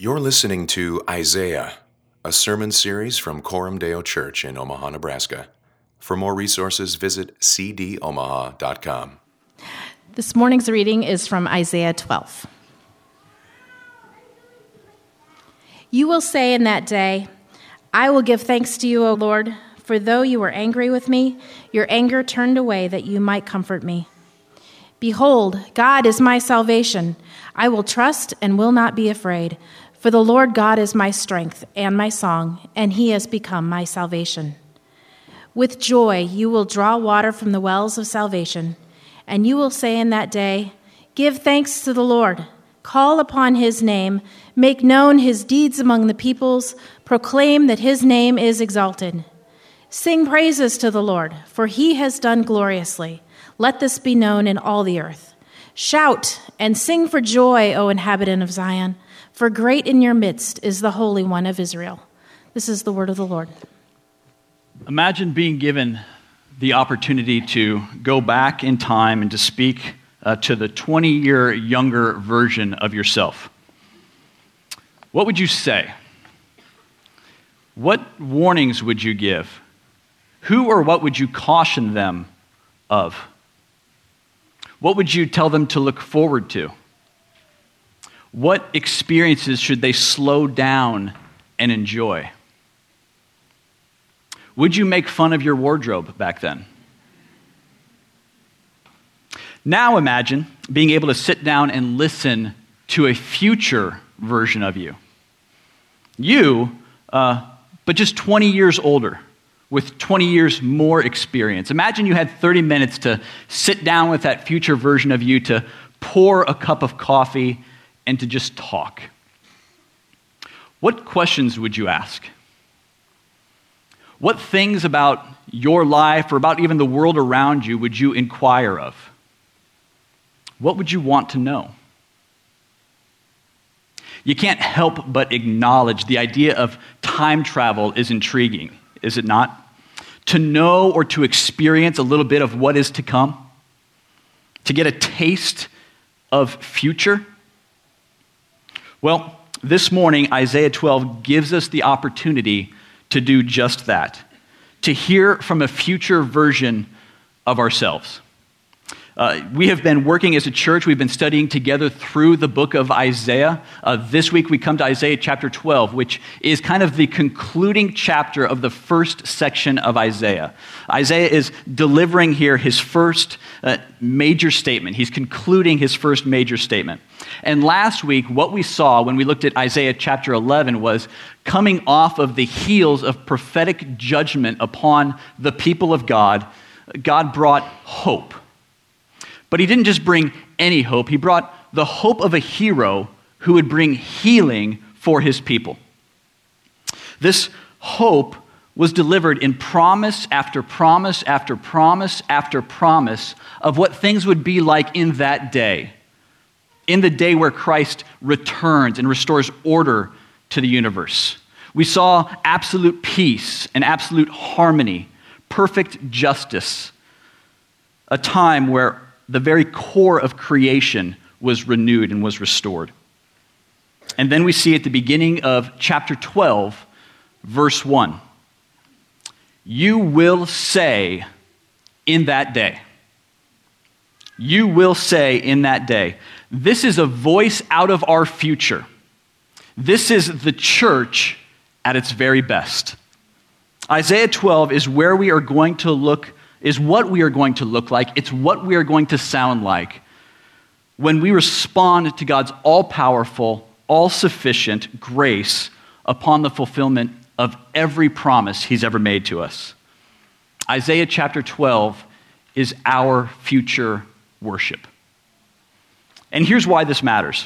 You're listening to Isaiah, a sermon series from Coram Deo Church in Omaha, Nebraska. For more resources, visit cdomaha.com. This morning's reading is from Isaiah 12. You will say in that day, I will give thanks to you, O Lord, for though you were angry with me, your anger turned away that you might comfort me. Behold, God is my salvation. I will trust and will not be afraid. For the Lord God is my strength and my song, and he has become my salvation. With joy you will draw water from the wells of salvation, and you will say in that day, give thanks to the Lord, call upon his name, make known his deeds among the peoples, proclaim that his name is exalted. Sing praises to the Lord, for he has done gloriously. Let this be known in all the earth. Shout and sing for joy, O inhabitant of Zion, for great in your midst is the Holy One of Israel. This is the word of the Lord. Imagine being given the opportunity to go back in time and to speak to the 20-year younger version of yourself. What would you say? What warnings would you give? Who or what would you caution them of? What would you tell them to look forward to? What experiences should they slow down and enjoy? Would you make fun of your wardrobe back then? Now imagine being able to sit down and listen to a future version of you. But just 20 years older, with 20 years more experience. Imagine you had 30 minutes to sit down with that future version of you, to pour a cup of coffee and to just talk. What questions would you ask? What things about your life or about even the world around you would you inquire of? What would you want to know? You can't help but acknowledge the idea of time travel is intriguing, is it not? To know or to experience a little bit of what is to come, to get a taste of future. Well, this morning, Isaiah 12 gives us the opportunity to do just that, to hear from a future version of ourselves. We have been working as a church. We've been studying together through the book of Isaiah. This week we come to Isaiah chapter 12, which is kind of the concluding chapter of the first section of Isaiah. Isaiah is delivering here his first major statement. He's concluding his first major statement. And last week, what we saw when we looked at Isaiah chapter 11 was coming off of the heels of prophetic judgment upon the people of God, God brought hope. But he didn't just bring any hope. He brought the hope of a hero who would bring healing for his people. This hope was delivered in promise after promise after promise after promise of what things would be like in that day, in the day where Christ returns and restores order to the universe. We saw absolute peace and absolute harmony, perfect justice, a time where the very core of creation was renewed and was restored. And then we see at the beginning of chapter 12, verse 1, you will say in that day. You will say in that day. This is a voice out of our future. This is the church at its very best. Isaiah 12 is where we are going to look, is what we are going to look like. It's what we are going to sound like when we respond to God's all-powerful, all-sufficient grace upon the fulfillment of every promise he's ever made to us. Isaiah chapter 12 is our future worship. And here's why this matters.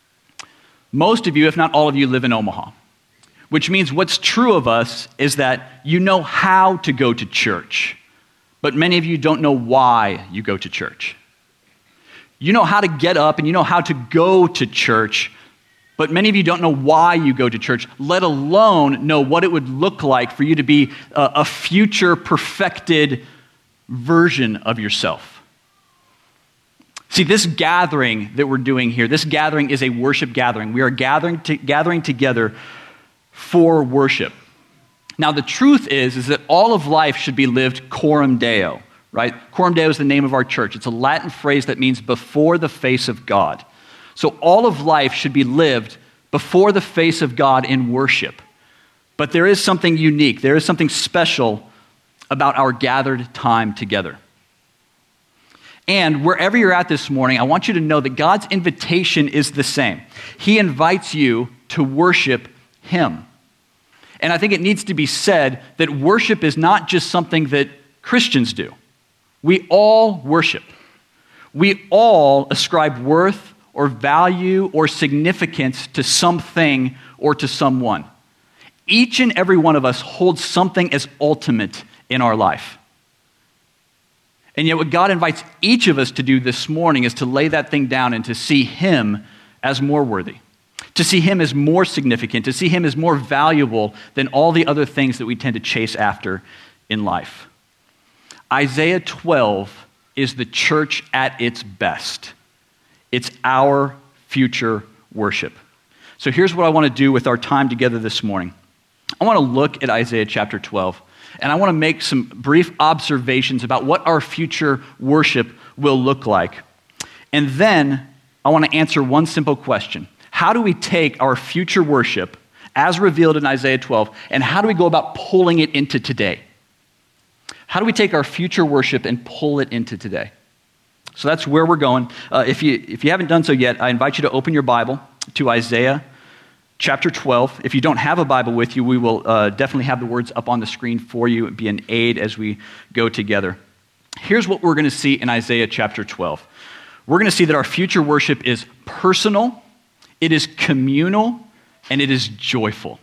Most of you, if not all of you, live in Omaha, which means what's true of us is that you know how to go to church, but many of you don't know why you go to church. You know how to get up and you know how to go to church, but many of you don't know why you go to church, let alone know what it would look like for you to be a future perfected version of yourself. See, this gathering that we're doing here, this gathering is a worship gathering. We are gathering together for worship. Now, the truth is that all of life should be lived coram Deo, right? Coram Deo is the name of our church. It's a Latin phrase that means before the face of God. So all of life should be lived before the face of God in worship. But there is something unique. There is something special about our gathered time together. And wherever you're at this morning, I want you to know that God's invitation is the same. He invites you to worship Him. And I think it needs to be said that worship is not just something that Christians do. We all worship. We all ascribe worth or value or significance to something or to someone. Each and every one of us holds something as ultimate in our life. And yet what God invites each of us to do this morning is to lay that thing down and to see Him as more worthy, to see Him as more significant, to see Him as more valuable than all the other things that we tend to chase after in life. Isaiah 12 is the church at its best. It's our future worship. So here's what I want to do with our time together this morning. I want to look at Isaiah chapter 12. And I want to make some brief observations about what our future worship will look like. And then I want to answer one simple question. How do we take our future worship, as revealed in Isaiah 12, and how do we go about pulling it into today? How do we take our future worship and pull it into today? So that's where we're going. If you haven't done so yet, I invite you to open your Bible to Isaiah chapter 12. If you don't have a Bible with you, we will definitely have the words up on the screen for you. It'd be an aid as we go together. Here's what we're going to see in Isaiah chapter 12. We're going to see that our future worship is personal, it is communal, and it is joyful.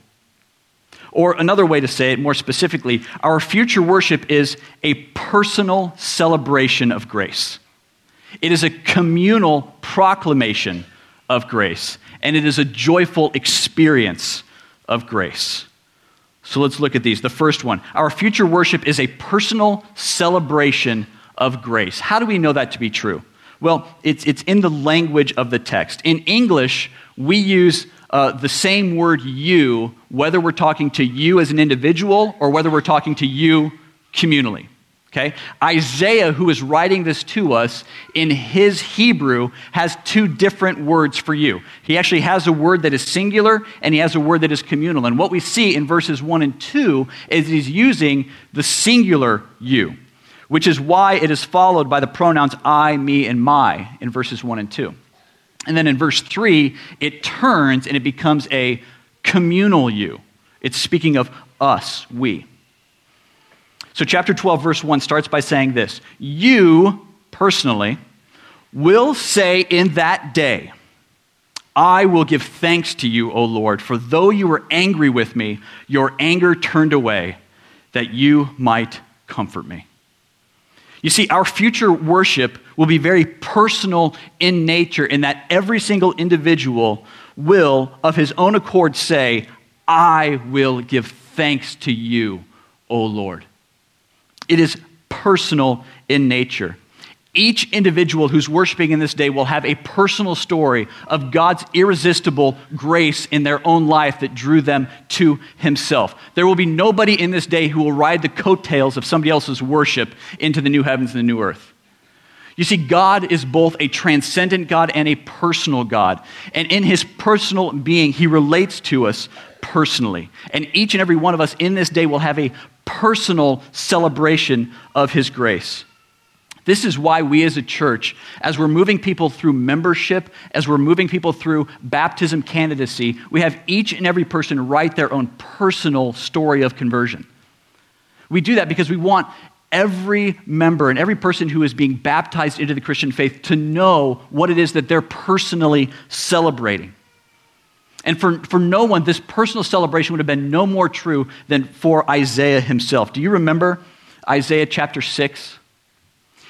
Or another way to say it more specifically, our future worship is a personal celebration of grace. It is a communal proclamation of grace. And it is a joyful experience of grace. So let's look at these. The first one, our future worship is a personal celebration of grace. How do we know that to be true? Well, it's in the language of the text. In English, we use the same word you, whether we're talking to you as an individual or whether we're talking to you communally. Okay? Isaiah, who is writing this to us, in his Hebrew, has two different words for you. He actually has a word that is singular, and he has a word that is communal. And what we see in verses 1 and 2 is he's using the singular you, which is why it is followed by the pronouns I, me, and my in verses 1 and 2. And then in verse 3, it turns and it becomes a communal you. It's speaking of us, we. So chapter 12, verse 1 starts by saying this: you, personally, will say in that day, I will give thanks to you, O Lord, for though you were angry with me, your anger turned away, that you might comfort me. You see, our future worship will be very personal in nature, in that every single individual will, of his own accord, say, I will give thanks to you, O Lord. It is personal in nature. Each individual who's worshiping in this day will have a personal story of God's irresistible grace in their own life that drew them to Himself. There will be nobody in this day who will ride the coattails of somebody else's worship into the new heavens and the new earth. You see, God is both a transcendent God and a personal God. And in His personal being, He relates to us personally. And each and every one of us in this day will have a personal celebration of His grace. This is why we as a church, as we're moving people through membership, as we're moving people through baptism candidacy, we have each and every person write their own personal story of conversion. We do that because we want every member and every person who is being baptized into the Christian faith to know what it is that they're personally celebrating. And for no one, this personal celebration would have been no more true than for Isaiah himself. Do you remember Isaiah chapter 6?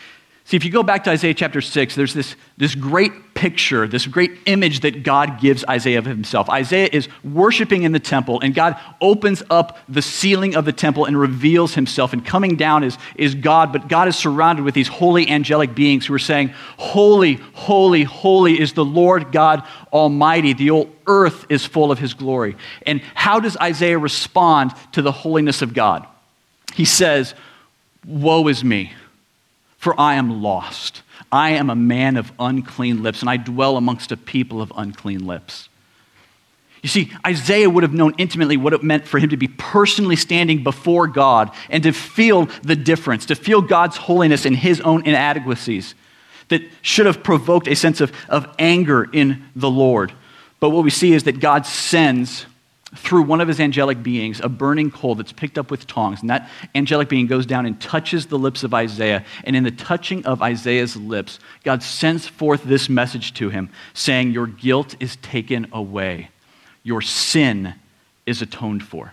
See, if you go back to Isaiah chapter 6, there's this great picture, this great image that God gives Isaiah of himself. Isaiah is worshiping in the temple, and God opens up the ceiling of the temple and reveals himself. And coming down is God, but God is surrounded with these holy angelic beings who are saying, "Holy, holy, holy is the Lord God Almighty. The whole earth is full of his glory." And how does Isaiah respond to the holiness of God? He says, "Woe is me, for I am lost. I am a man of unclean lips, and I dwell amongst a people of unclean lips." You see, Isaiah would have known intimately what it meant for him to be personally standing before God and to feel the difference, to feel God's holiness and his own inadequacies that should have provoked a sense of anger in the Lord. But what we see is that God sends through one of his angelic beings a burning coal that's picked up with tongs, and that angelic being goes down and touches the lips of Isaiah, and in the touching of Isaiah's lips, God sends forth this message to him, saying, "Your guilt is taken away. Your sin is atoned for."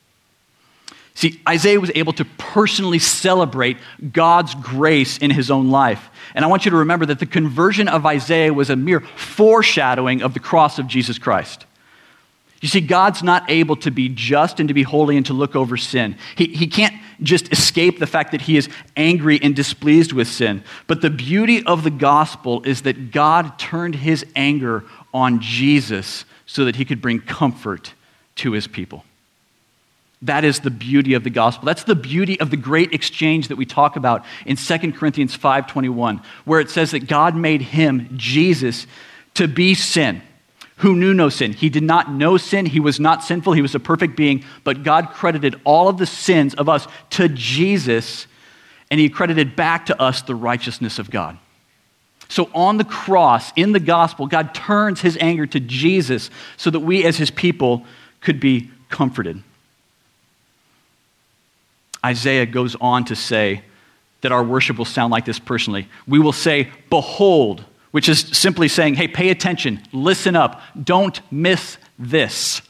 See, Isaiah was able to personally celebrate God's grace in his own life. And I want you to remember that the conversion of Isaiah was a mere foreshadowing of the cross of Jesus Christ. You see, God's not able to be just and to be holy and to look over sin. He can't just escape the fact that he is angry and displeased with sin. But the beauty of the gospel is that God turned his anger on Jesus so that he could bring comfort to his people. That is the beauty of the gospel. That's the beauty of the great exchange that we talk about in 2 Corinthians 5:21, where it says that God made him, Jesus, to be sin, who knew no sin. He did not know sin. He was not sinful. He was a perfect being. But God credited all of the sins of us to Jesus, and he credited back to us the righteousness of God. So on the cross, in the gospel, God turns his anger to Jesus so that we as his people could be comforted. Isaiah goes on to say that our worship will sound like this personally. We will say, "Behold," which is simply saying, hey, pay attention, listen up, don't miss this.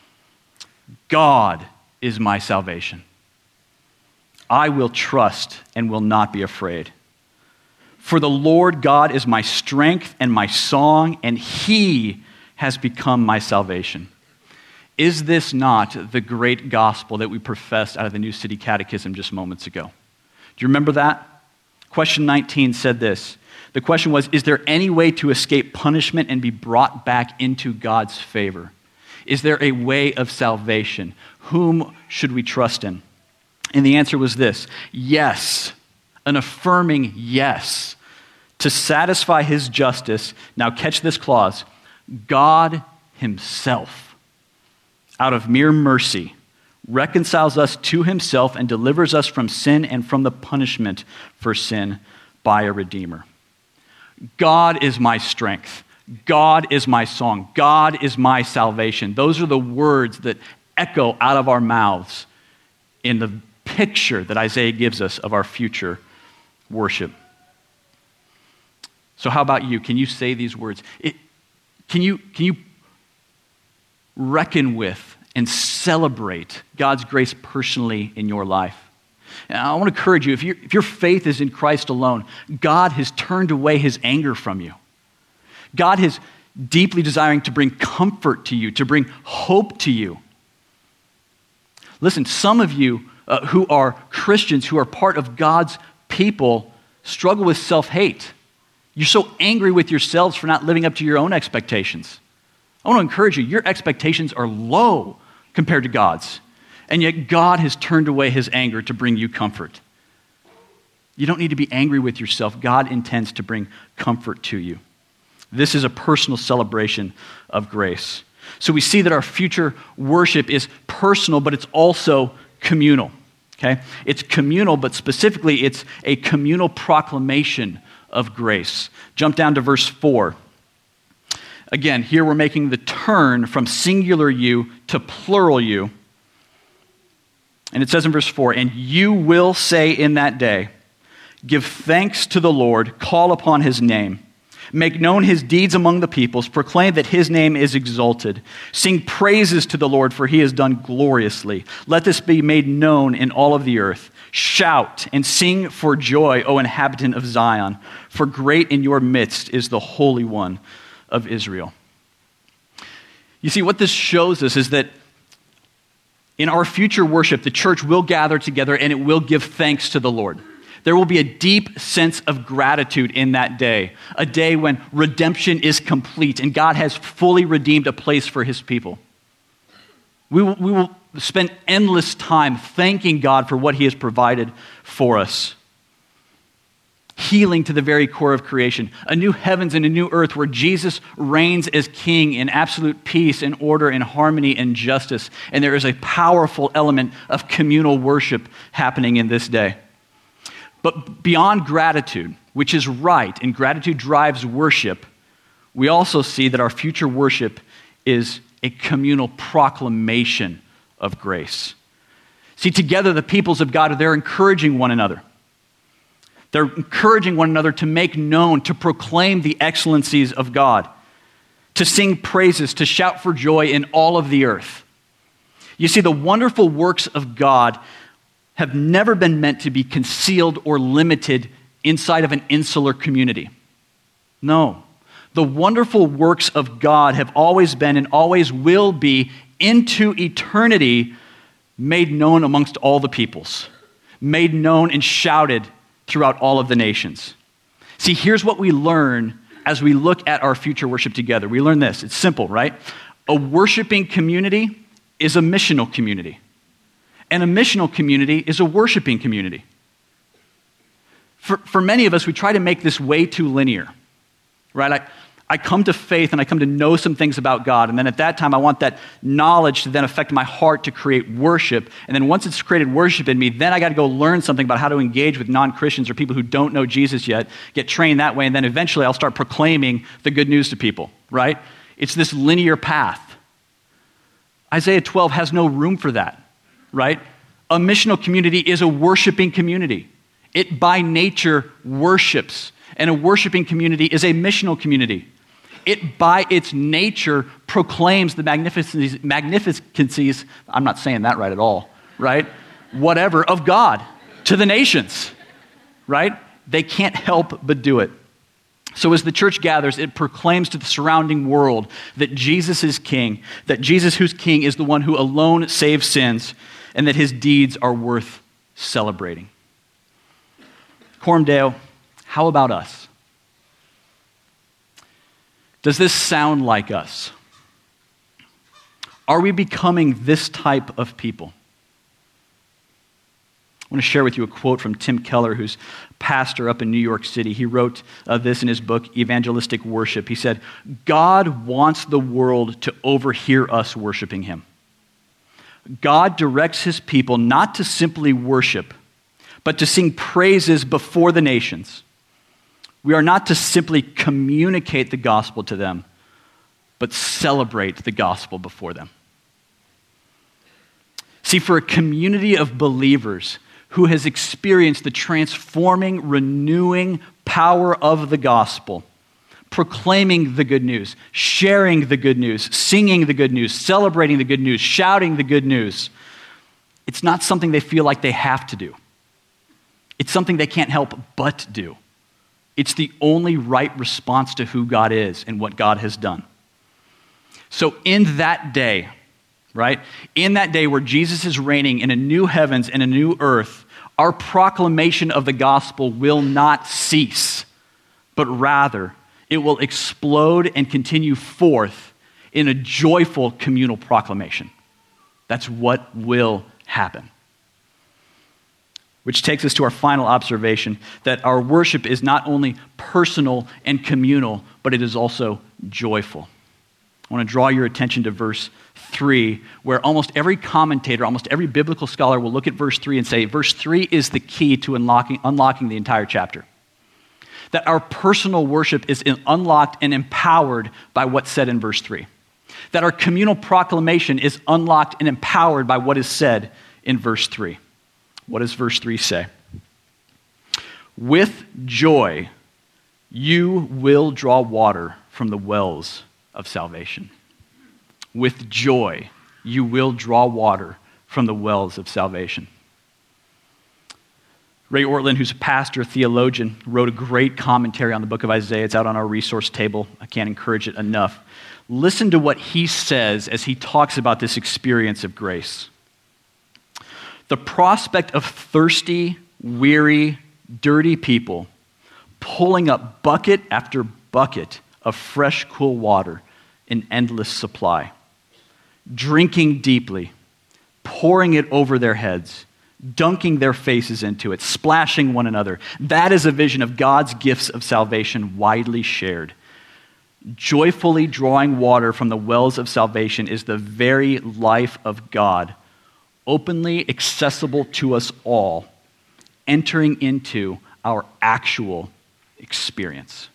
God is my salvation. I will trust and will not be afraid. For the Lord God is my strength and my song, and he has become my salvation. Is this not the great gospel that we professed out of the New City Catechism just moments ago? Do you remember that? Question 19 said this. The question was, is there any way to escape punishment and be brought back into God's favor? Is there a way of salvation? Whom should we trust in? And the answer was this: yes, an affirming yes. To satisfy his justice, now catch this clause, God himself, out of mere mercy, reconciles us to himself and delivers us from sin and from the punishment for sin by a Redeemer. God is my strength. God is my song. God is my salvation. Those are the words that echo out of our mouths in the picture that Isaiah gives us of our future worship. So how about you? Can you say these words? Can you reckon with and celebrate God's grace personally in your life? And I want to encourage you, if your faith is in Christ alone, God has turned away his anger from you. God is deeply desiring to bring comfort to you, to bring hope to you. Listen, some of you who are Christians, who are part of God's people, struggle with self-hate. You're so angry with yourselves for not living up to your own expectations. I want to encourage you, your expectations are low compared to God's. And yet God has turned away his anger to bring you comfort. You don't need to be angry with yourself. God intends to bring comfort to you. This is a personal celebration of grace. So we see that our future worship is personal, but it's also communal. Okay? It's communal, but specifically it's a communal proclamation of grace. Jump down to verse 4. Again, here we're making the turn from singular you to plural you. And it says in verse 4, and you will say in that day, give thanks to the Lord, call upon his name. Make known his deeds among the peoples. Proclaim that his name is exalted. Sing praises to the Lord, for he has done gloriously. Let this be made known in all of the earth. Shout and sing for joy, O inhabitant of Zion, for great in your midst is the Holy One of Israel. You see, what this shows us is that in our future worship, the church will gather together and it will give thanks to the Lord. There will be a deep sense of gratitude in that day, a day when redemption is complete and God has fully redeemed a place for his people. We will spend endless time thanking God for what he has provided for us. Healing to the very core of creation, a new heavens and a new earth where Jesus reigns as king in absolute peace and order and harmony and justice. And there is a powerful element of communal worship happening in this day. But beyond gratitude, which is right, and gratitude drives worship, we also see that our future worship is a communal proclamation of grace. See, together the peoples of God, they're encouraging one another. They're encouraging one another to make known, to proclaim the excellencies of God, to sing praises, to shout for joy in all of the earth. You see, the wonderful works of God have never been meant to be concealed or limited inside of an insular community. No. The wonderful works of God have always been and always will be into eternity made known amongst all the peoples, made known and shouted throughout all of the nations. See, here's what we learn as we look at our future worship together. We learn this. It's simple, right? A worshiping community is a missional community. And a missional community is a worshiping community. For many of us, we try to make this way too linear, right? I come to faith and I come to know some things about God, and then at that time I want that knowledge to then affect my heart to create worship, and then once it's created worship in me, then I got to go learn something about how to engage with non-Christians or people who don't know Jesus yet, get trained that way, and then eventually I'll start proclaiming the good news to people, right? It's this linear path. Isaiah 12 has no room for that, right? A missional community is a worshiping community. It by nature worships, and a worshiping community is a missional community. It by its nature proclaims the magnificencies, I'm not saying that right at all, right? Whatever, of God to the nations, right? They can't help but do it. So as the church gathers, it proclaims to the surrounding world that Jesus is king, that Jesus who's king is the one who alone saves sins, and that his deeds are worth celebrating. Coram Deo, how about us? Does this sound like us? Are we becoming this type of people? I want to share with you a quote from Tim Keller, who's pastor up in New York City. He wrote this in his book, Evangelistic Worship. He said, God wants the world to overhear us worshiping him. God directs his people not to simply worship, but to sing praises before the nations. We are not to simply communicate the gospel to them, but celebrate the gospel before them. See, for a community of believers who has experienced the transforming, renewing power of the gospel, proclaiming the good news, sharing the good news, singing the good news, celebrating the good news, shouting the good news, it's not something they feel like they have to do. It's something they can't help but do. It's the only right response to who God is and what God has done. So in that day, right, in that day where Jesus is reigning in a new heavens and a new earth, our proclamation of the gospel will not cease, but rather it will explode and continue forth in a joyful communal proclamation. That's what will happen. Which takes us to our final observation, that our worship is not only personal and communal, but it is also joyful. I want to draw your attention to verse 3, where almost every commentator, almost every biblical scholar will look at verse 3 and say, verse 3 is the key to unlocking the entire chapter. That our personal worship is unlocked and empowered by what's said in verse 3. That our communal proclamation is unlocked and empowered by what is said in verse 3. What does verse 3 say? With joy, You will draw water from the wells of salvation. With joy, you will draw water from the wells of salvation. Ray Ortlund, who's a pastor, theologian, wrote a great commentary on the book of Isaiah. It's out on our resource table. I can't encourage it enough. Listen to what he says as he talks about this experience of grace. The prospect of thirsty, weary, dirty people pulling up bucket after bucket of fresh, cool water in endless supply, drinking deeply, pouring it over their heads, dunking their faces into it, splashing one another. That is a vision of God's gifts of salvation widely shared. Joyfully drawing water from the wells of salvation is the very life of God, openly accessible to us all, entering into our actual experience.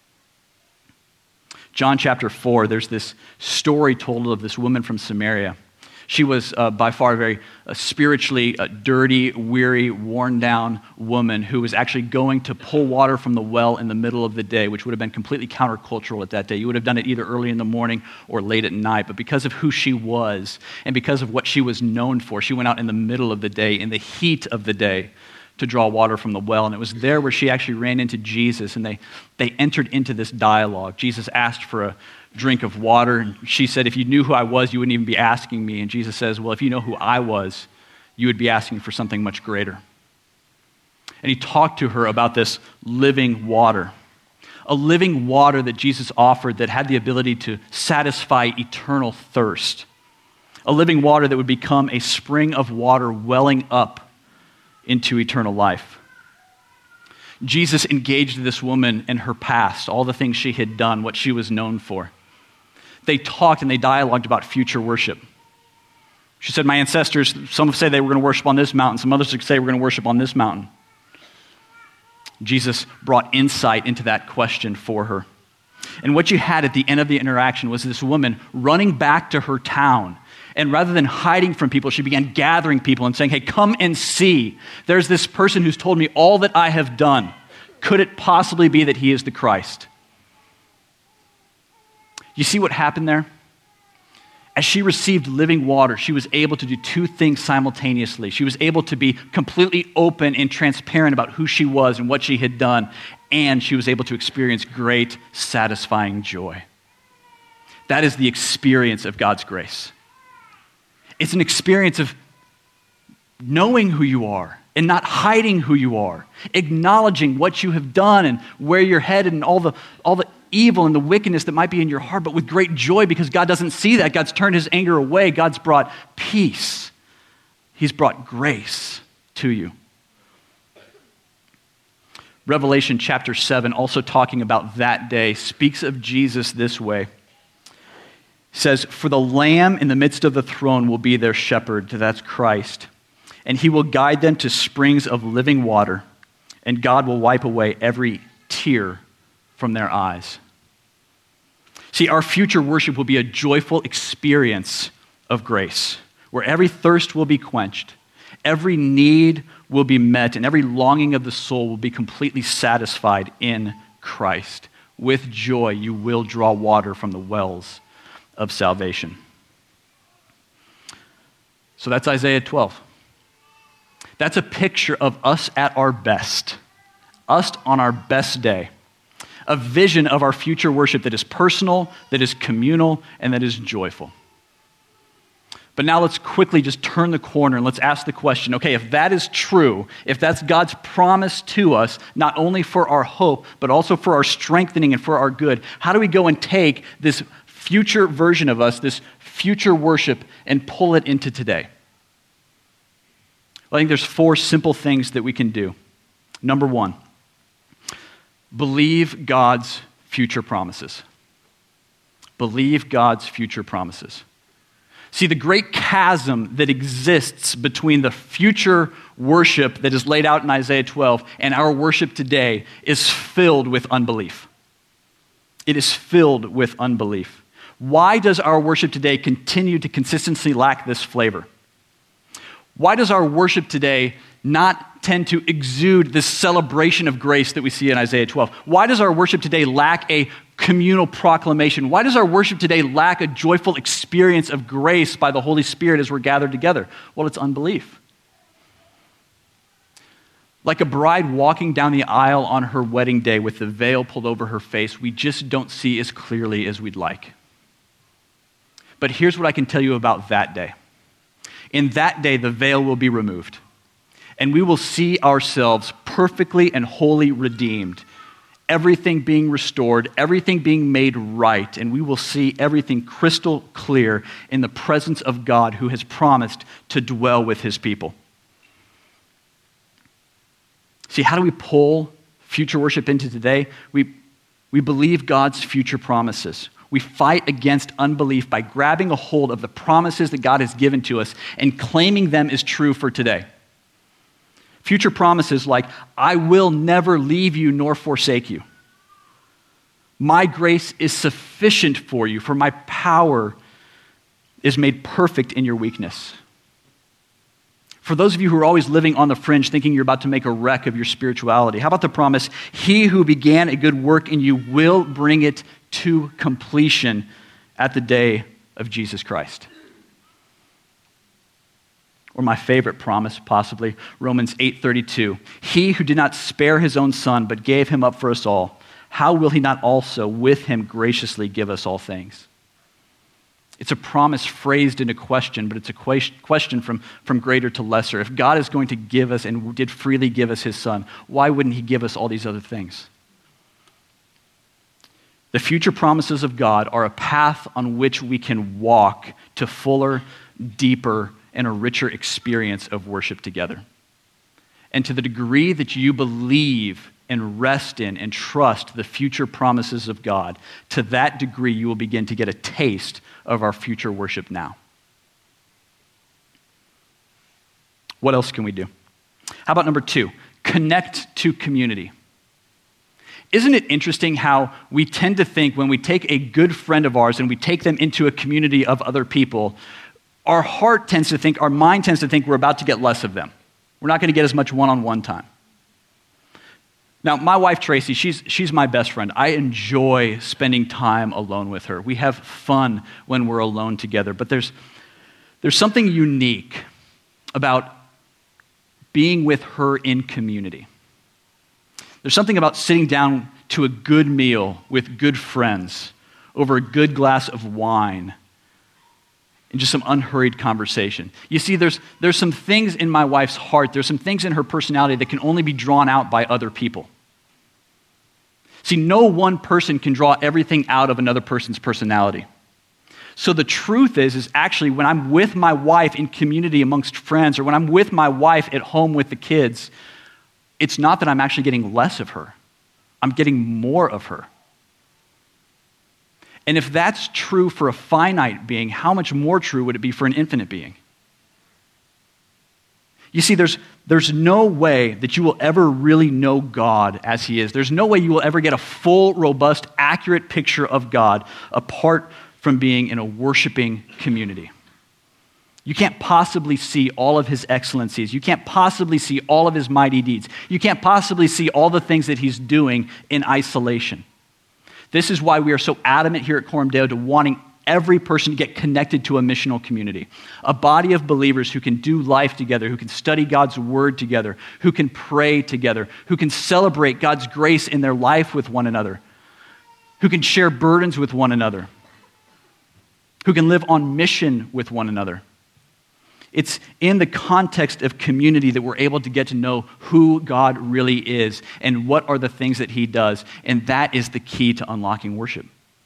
John chapter 4, there's this story told of this woman from Samaria. She was by far a very spiritually dirty, weary, worn down woman who was actually going to pull water from the well in the middle of the day, which would have been completely countercultural at that day. You would have done it either early in the morning or late at night. But because of who she was and because of what she was known for, she went out in the middle of the day, in the heat of the day, to draw water from the well. And it was there where she actually ran into Jesus, and they entered into this dialogue. Jesus asked for a drink of water, and she said, if you knew who I was, you wouldn't even be asking me. And Jesus says, well, if you know who I was, you would be asking for something much greater. And he talked to her about this living water, a living water that Jesus offered that had the ability to satisfy eternal thirst, a living water that would become a spring of water welling up into eternal life. Jesus engaged this woman in her past, all the things she had done, what she was known for. They talked and they dialogued about future worship. She said, my ancestors, some say they were going to worship on this mountain, some others say we're going to worship on this mountain. Jesus brought insight into that question for her. And what you had at the end of the interaction was this woman running back to her town. And rather than hiding from people, she began gathering people and saying, hey, come and see. There's this person who's told me all that I have done. Could it possibly be that he is the Christ? You see what happened there? As she received living water, she was able to do two things simultaneously. She was able to be completely open and transparent about who she was and what she had done, and she was able to experience great, satisfying joy. That is the experience of God's grace. It's an experience of knowing who you are and not hiding who you are, acknowledging what you have done and where you're headed and all the evil and the wickedness that might be in your heart, but with great joy because God doesn't see that. God's turned his anger away. God's brought peace. He's brought grace to you. Revelation chapter 7, also talking about that day, speaks of Jesus this way. Says, for the Lamb in the midst of the throne will be their shepherd, that's Christ, and he will guide them to springs of living water, and God will wipe away every tear from their eyes. See, our future worship will be a joyful experience of grace, where every thirst will be quenched, every need will be met, and every longing of the soul will be completely satisfied in Christ. With joy, you will draw water from the wells of salvation. So that's Isaiah 12. That's a picture of us at our best, us on our best day, a vision of our future worship that is personal, that is communal, and that is joyful. But now let's quickly just turn the corner and let's ask the question, okay, if that is true, if that's God's promise to us, not only for our hope, but also for our strengthening and for our good, how do we go and take this future version of us, this future worship, and pull it into today? Well, I think there's 4 simple things that we can do. Number 1, believe God's future promises. Believe God's future promises. See, the great chasm that exists between the future worship that is laid out in Isaiah 12 and our worship today is filled with unbelief. It is filled with unbelief. Why does our worship today continue to consistently lack this flavor? Why does our worship today not tend to exude this celebration of grace that we see in Isaiah 12? Why does our worship today lack a communal proclamation? Why does our worship today lack a joyful experience of grace by the Holy Spirit as we're gathered together? Well, it's unbelief. Like a bride walking down the aisle on her wedding day with the veil pulled over her face, we just don't see as clearly as we'd like. But here's what I can tell you about that day. In that day, the veil will be removed, and we will see ourselves perfectly and wholly redeemed, everything being restored, everything being made right, and we will see everything crystal clear in the presence of God who has promised to dwell with his people. See, how do we pull future worship into today? We believe God's future promises. We fight against unbelief by grabbing a hold of the promises that God has given to us and claiming them as true for today. Future promises like, I will never leave you nor forsake you. My grace is sufficient for you, for my power is made perfect in your weakness. For those of you who are always living on the fringe, thinking you're about to make a wreck of your spirituality, how about the promise, he who began a good work in you will bring it to completion at the day of Jesus Christ? Or my favorite promise, possibly, Romans 8:32. He who did not spare his own son, but gave him up for us all, how will he not also with him graciously give us all things? It's a promise phrased in a question, but it's a question from greater to lesser. If God is going to give us and did freely give us his son, why wouldn't he give us all these other things? The future promises of God are a path on which we can walk to fuller, deeper, and a richer experience of worship together. And to the degree that you believe and rest in and trust the future promises of God, to that degree you will begin to get a taste of our future worship now. What else can we do? How about number 2? Connect to community. Isn't it interesting how we tend to think when we take a good friend of ours and we take them into a community of other people, our mind tends to think we're about to get less of them. We're not going to get as much one-on-one time. Now, my wife, Tracy, she's my best friend. I enjoy spending time alone with her. We have fun when we're alone together. But there's something unique about being with her in community. There's something about sitting down to a good meal with good friends over a good glass of wine and just some unhurried conversation. You see, there's some things in my wife's heart, there's some things in her personality that can only be drawn out by other people. See, no one person can draw everything out of another person's personality. So the truth is actually when I'm with my wife in community amongst friends, or when I'm with my wife at home with the kids, it's not that I'm actually getting less of her. I'm getting more of her. And if that's true for a finite being, how much more true would it be for an infinite being? You see, there's no way that you will ever really know God as he is. There's no way you will ever get a full, robust, accurate picture of God apart from being in a worshiping community. You can't possibly see all of his excellencies. You can't possibly see all of his mighty deeds. You can't possibly see all the things that he's doing in isolation. This is why we are so adamant here at Coram Deo to wanting every person to get connected to a missional community, a body of believers who can do life together, who can study God's word together, who can pray together, who can celebrate God's grace in their life with one another, who can share burdens with one another, who can live on mission with one another. It's in the context of community that we're able to get to know who God really is and what are the things that he does. And that is the key to unlocking worship.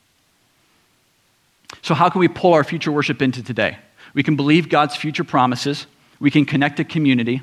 So how can we pull our future worship into today? We can believe God's future promises. We can connect to community.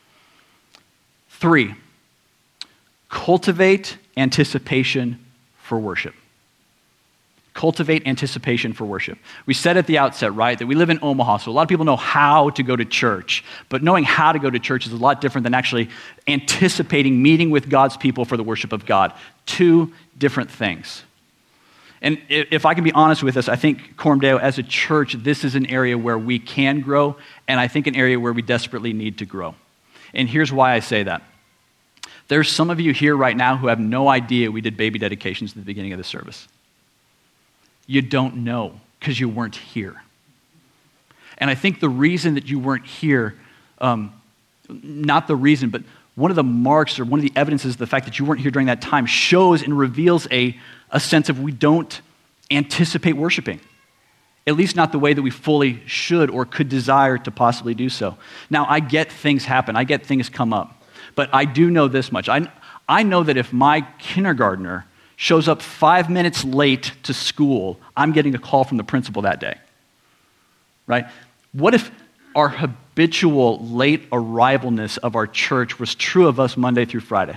3, cultivate anticipation for worship. Cultivate anticipation for worship. We said at the outset, right, that we live in Omaha, so a lot of people know how to go to church, but knowing how to go to church is a lot different than actually anticipating meeting with God's people for the worship of God. 2 different things. And if I can be honest with us, I think Coram Deo as a church, this is an area where we can grow, and I think an area where we desperately need to grow. And here's why I say that. There's some of you here right now who have no idea we did baby dedications at the beginning of the service. You don't know because you weren't here. And I think the reason that you weren't here, not the reason, but one of the marks or one of the evidences of the fact that you weren't here during that time shows and reveals a sense of we don't anticipate worshiping. At least not the way that we fully should or could desire to possibly do so. Now, I get things happen. I get things come up. But I do know this much. I know that if my kindergartner shows up 5 minutes late to school, I'm getting a call from the principal that day. Right? What if our habitual late arrivalness of our church was true of us Monday through Friday?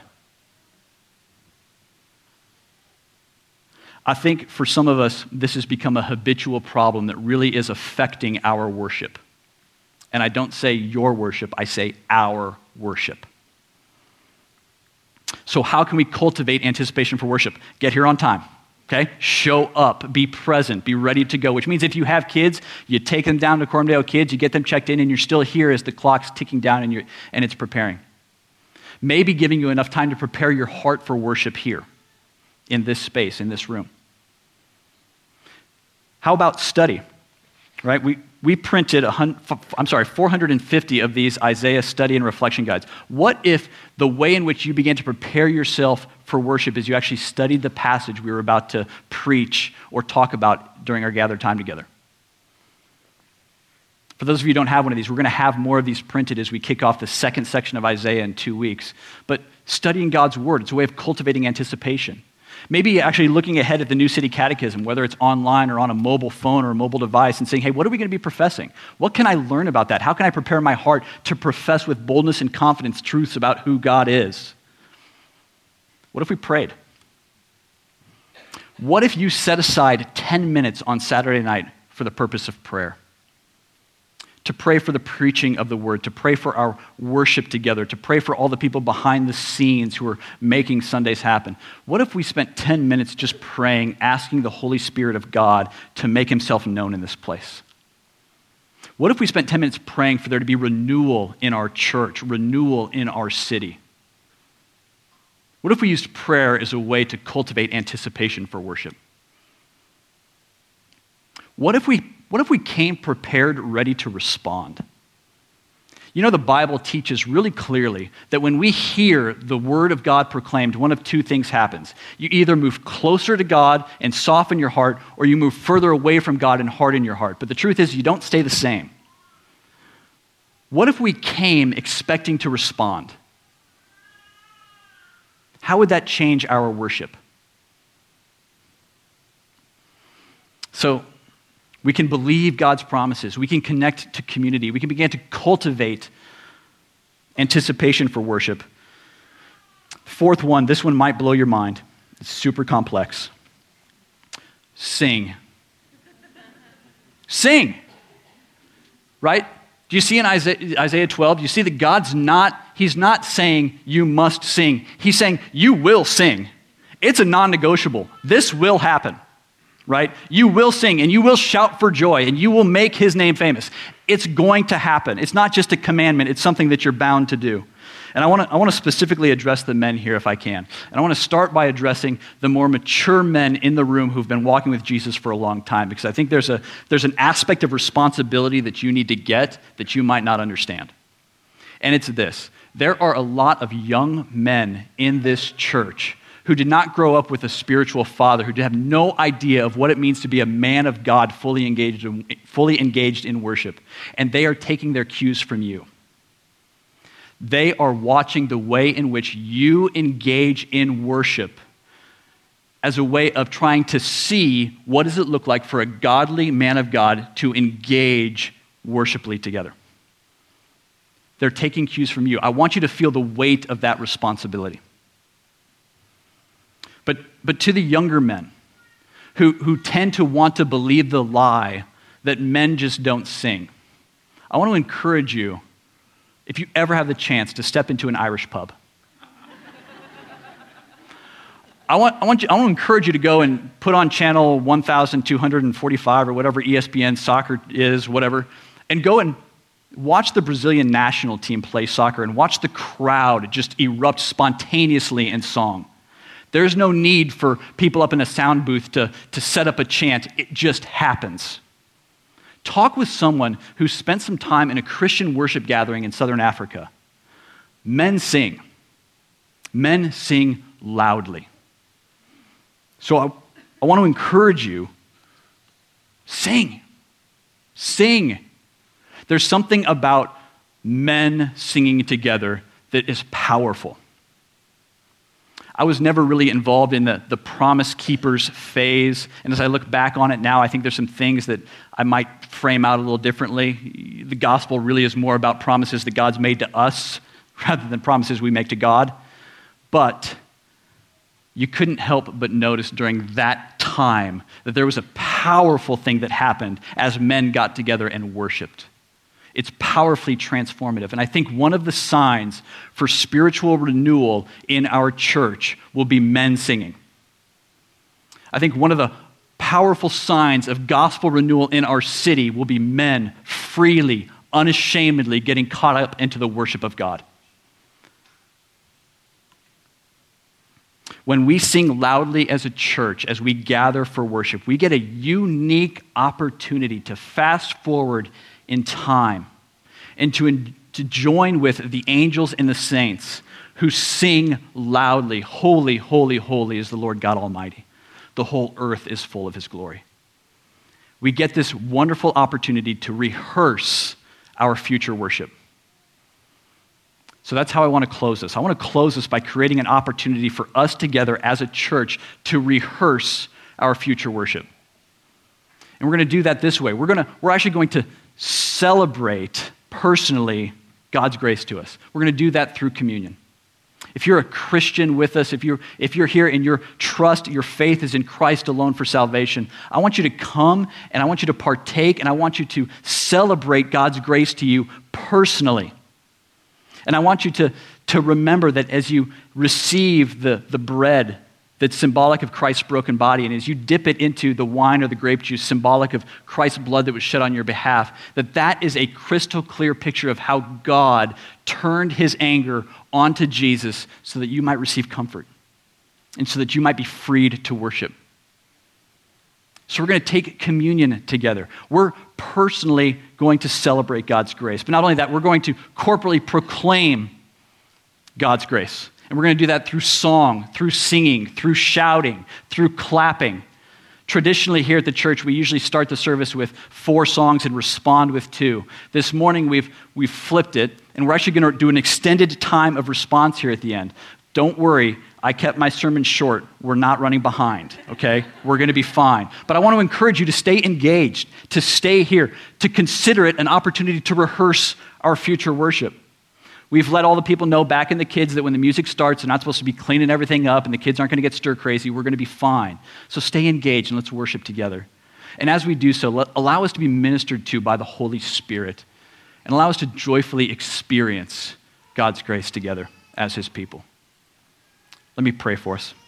I think for some of us, this has become a habitual problem that really is affecting our worship. And I don't say your worship, I say our worship. So how can we cultivate anticipation for worship? Get here on time, okay? Show up, be present, be ready to go, which means if you have kids, you take them down to Coram Deo Kids, you get them checked in, and you're still here as the clock's ticking down and it's preparing. Maybe giving you enough time to prepare your heart for worship here, in this space, in this room. How about study? Right? We printed 450 of these Isaiah study and reflection guides. What if the way in which you began to prepare yourself for worship is you actually studied the passage we were about to preach or talk about during our gathered time together? For those of you who don't have one of these, we're going to have more of these printed as we kick off the second section of Isaiah in 2 weeks. But studying God's word, it's a way of cultivating anticipation. Maybe actually looking ahead at the New City Catechism, whether it's online or on a mobile phone or a mobile device, and saying, hey, what are we going to be professing? What can I learn about that? How can I prepare my heart to profess with boldness and confidence truths about who God is? What if we prayed? What if you set aside 10 minutes on Saturday night for the purpose of prayer? To pray for the preaching of the word, to pray for our worship together, to pray for all the people behind the scenes who are making Sundays happen. What if we spent 10 minutes just praying, asking the Holy Spirit of God to make himself known in this place? What if we spent 10 minutes praying for there to be renewal in our church, renewal in our city? What if we used prayer as a way to cultivate anticipation for worship? What if we came prepared, ready to respond? You know, the Bible teaches really clearly that when we hear the word of God proclaimed, one of two things happens. You either move closer to God and soften your heart, or you move further away from God and harden your heart. But the truth is, you don't stay the same. What if we came expecting to respond? How would that change our worship? So, we can believe God's promises. We can connect to community. We can begin to cultivate anticipation for worship. Fourth one, this one might blow your mind. It's super complex. Sing. Sing. Right? Do you see in Isaiah 12, you see that he's not saying you must sing. He's saying you will sing. It's a non-negotiable. This will happen. Right? You will sing and you will shout for joy and you will make his name famous. It's going to happen. It's not just a commandment. It's something that you're bound to do. And I want to specifically address the men here if I can. And I want to start by addressing the more mature men in the room who've been walking with Jesus for a long time, because I think there's an aspect of responsibility that you need to get that you might not understand. And it's this. There are a lot of young men in this church who did not grow up with a spiritual father, who have no idea of what it means to be a man of God fully engaged in worship. And they are taking their cues from you. They are watching the way in which you engage in worship as a way of trying to see what does it look like for a godly man of God to engage worshipfully together. They're taking cues from you. I want you to feel the weight of that responsibility. But to the younger men who tend to want to believe the lie that men just don't sing, I want to encourage you, if you ever have the chance, to step into an Irish pub. I want to encourage you to go and put on channel 1245 or whatever ESPN soccer is, whatever, and go and watch the Brazilian national team play soccer and watch the crowd just erupt spontaneously in song. There's no need for people up in a sound booth to set up a chant. It just happens. Talk with someone who spent some time in a Christian worship gathering in southern Africa. Men sing. Men sing loudly. So I want to encourage you, sing. Sing. There's something about men singing together that is powerful. I was never really involved in the Promise Keepers phase, and as I look back on it now, I think there's some things that I might frame out a little differently. The gospel really is more about promises that God's made to us rather than promises we make to God. But you couldn't help but notice during that time that there was a powerful thing that happened as men got together and worshiped. It's powerfully transformative. And I think one of the signs for spiritual renewal in our church will be men singing. I think one of the powerful signs of gospel renewal in our city will be men freely, unashamedly getting caught up into the worship of God. When we sing loudly as a church, as we gather for worship, we get a unique opportunity to fast forward in time and to join with the angels and the saints who sing loudly, "Holy, holy, holy is the Lord God Almighty. The whole earth is full of his glory." We get this wonderful opportunity to rehearse our future worship. So that's how I want to close this. I want to close this by creating an opportunity for us together as a church to rehearse our future worship. And we're going to do that this way. We're actually going to celebrate personally God's grace to us. We're going to do that through communion. If you're a Christian with us, if you're here and your trust, your faith is in Christ alone for salvation, I want you to come and I want you to partake and I want you to celebrate God's grace to you personally. And I want you to remember that as you receive the bread that's symbolic of Christ's broken body, and as you dip it into the wine or the grape juice, symbolic of Christ's blood that was shed on your behalf, that is a crystal clear picture of how God turned his anger onto Jesus so that you might receive comfort and so that you might be freed to worship. So we're going to take communion together. We're personally going to celebrate God's grace. But not only that, we're going to corporately proclaim God's grace. And we're going to do that through song, through singing, through shouting, through clapping. Traditionally here at the church, we usually start the service with 4 songs and respond with 2. This morning, we've flipped it, and we're actually going to do an extended time of response here at the end. Don't worry, I kept my sermon short. We're not running behind, okay? We're going to be fine. But I want to encourage you to stay engaged, to stay here, to consider it an opportunity to rehearse our future worship. We've let all the people know back in the kids that when the music starts, they're not supposed to be cleaning everything up and the kids aren't going to get stir crazy. We're going to be fine. So stay engaged and let's worship together. And as we do so, allow us to be ministered to by the Holy Spirit and allow us to joyfully experience God's grace together as his people. Let me pray for us.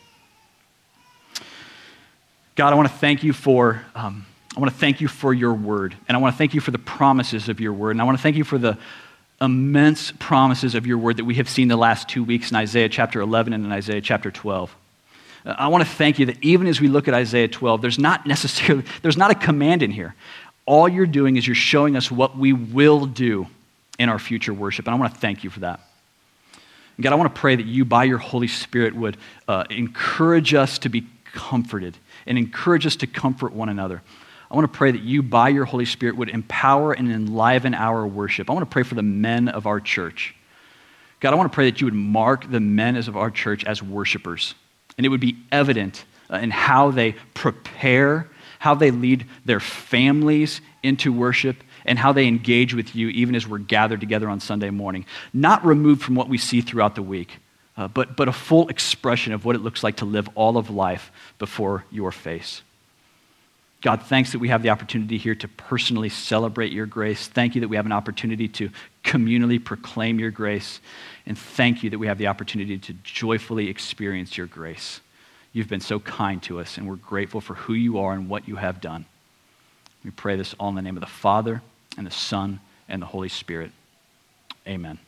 God, I want to thank you for your word, and I want to thank you for the promises of your word, and I want to thank you for the immense promises of your word that we have seen the last 2 weeks in Isaiah chapter 11 and in Isaiah chapter 12. I want to thank you that even as we look at Isaiah 12, there's not a command in here. All you're doing is you're showing us what we will do in our future worship, and I want to thank you for that. And God, I want to pray that you, by your Holy Spirit, would encourage us to be comforted and encourage us to comfort one another. I want to pray that you, by your Holy Spirit, would empower and enliven our worship. I want to pray for the men of our church. God, I want to pray that you would mark the men of our church as worshipers, and it would be evident in how they prepare, how they lead their families into worship, and how they engage with you even as we're gathered together on Sunday morning. Not removed from what we see throughout the week, but a full expression of what it looks like to live all of life before your face. God, thanks that we have the opportunity here to personally celebrate your grace. Thank you that we have an opportunity to communally proclaim your grace. And thank you that we have the opportunity to joyfully experience your grace. You've been so kind to us, and we're grateful for who you are and what you have done. We pray this all in the name of the Father, and the Son, and the Holy Spirit. Amen.